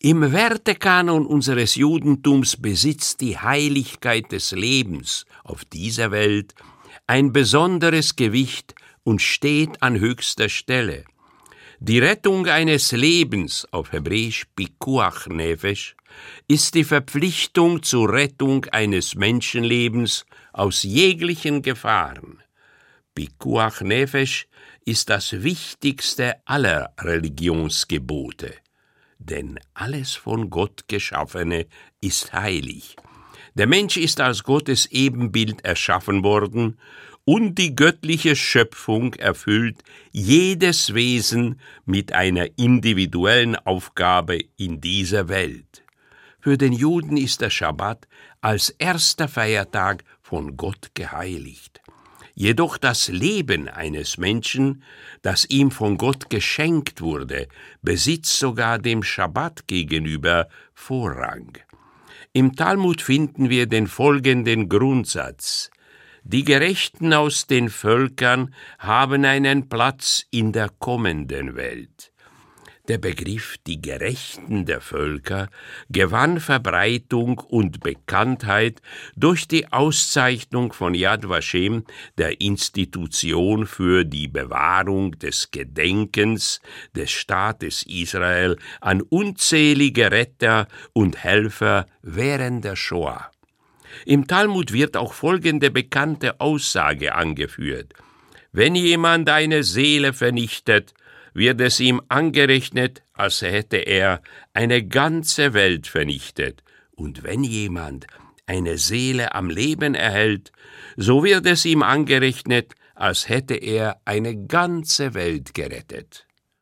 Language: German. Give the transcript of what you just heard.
Im Wertekanon unseres Judentums besitzt die Heiligkeit des Lebens auf dieser Welt ein besonderes Gewicht und steht an höchster Stelle. Die Rettung eines Lebens, auf Hebräisch Pikuach Nefesh, ist die Verpflichtung zur Rettung eines Menschenlebens aus jeglichen Gefahren. Pikuach Nefesh ist das wichtigste aller Religionsgebote. Denn alles von Gott Geschaffene ist heilig. Der Mensch ist als Gottes Ebenbild erschaffen worden und die göttliche Schöpfung erfüllt jedes Wesen mit einer individuellen Aufgabe in dieser Welt. Für den Juden ist der Schabbat als erster Feiertag von Gott geheiligt. Jedoch das Leben eines Menschen, das ihm von Gott geschenkt wurde, besitzt sogar dem Schabbat gegenüber Vorrang. Im Talmud finden wir den folgenden Grundsatz: Die Gerechten aus den Völkern haben einen Platz in der kommenden Welt. Der Begriff die Gerechten der Völker gewann Verbreitung und Bekanntheit durch die Auszeichnung von Yad Vashem, der Institution für die Bewahrung des Gedenkens des Staates Israel an unzählige Retter und Helfer während der Shoah. Im Talmud wird auch folgende bekannte Aussage angeführt: Wenn jemand eine Seele vernichtet, wird es ihm angerechnet, als hätte er eine ganze Welt vernichtet. Und wenn jemand eine Seele am Leben erhält, so wird es ihm angerechnet, als hätte er eine ganze Welt gerettet.